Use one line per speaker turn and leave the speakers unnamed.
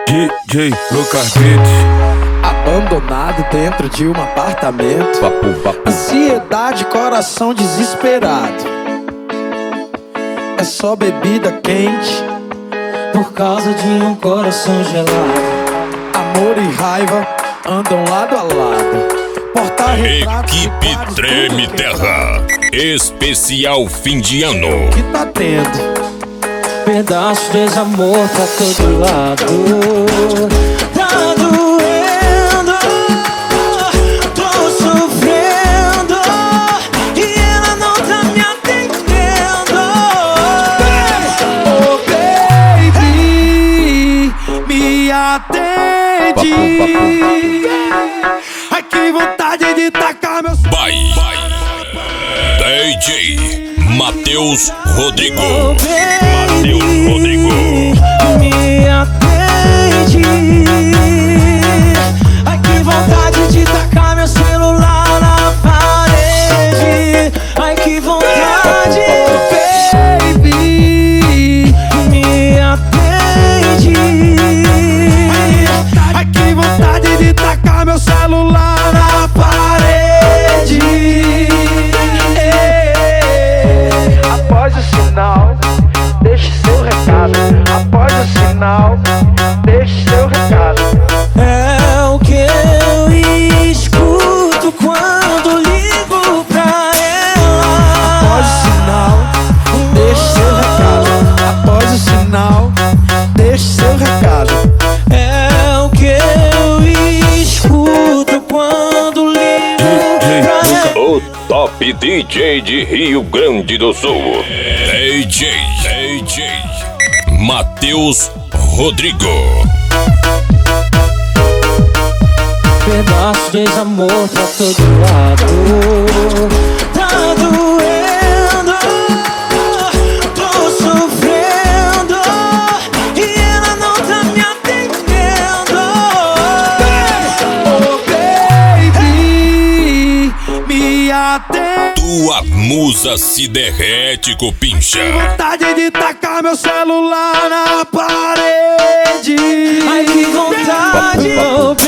DJ Lucas Beats.
Abandonado dentro de um apartamento. Ansiedade, coração desesperado. É só bebida quente
por causa de um coração gelado.
Amor e raiva andam lado a lado.
Equipe Treme Terra, especial fim de ano.
Que tá tendo
pedaço de desamor pra todo lado. Tá doendo, tô sofrendo e ela não tá me atendendo.
Oh baby, me atende. Ai que vontade de tacar meu...
Vai, DJ Matheus Rodrigo.
Oh,
Matheus Rodrigo.
Me atende. Ai que vontade de tacar meu celular na parede. Ai que vontade.
Baby,
Me atende.
ai que vontade de tacar meu celular na parede.
Após o sinal, deixe seu recado. Após o sinal, deixe seu recado.
É o que eu escuto quando ligo pra ela.
Após o sinal, deixe seu recado. Após o sinal, deixe seu recado.
É o que eu escuto quando ligo pra ela.
O top DJ de Rio Grande do Sul. DJ Matheus Rodrigo.
Pedaço de desamor pra todo lado. Tá doendo, tô sofrendo e ela não tá me atendendo.
Oh baby, me atende.
Tua musa se derrete, copincha.
Vontade de tacar meu celular na parede.
Ai que vontade, oh